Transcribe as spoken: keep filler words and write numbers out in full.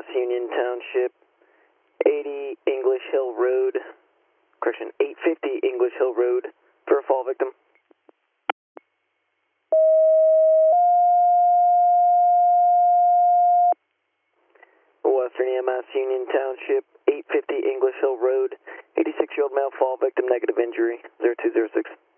S Union Township, eighty English Hill Road, correction, eight fifty English Hill Road for a fall victim. Western E M S Union Township, eight fifty English Hill Road, eighty-six-year-old male fall victim, negative injury, zero two zero six.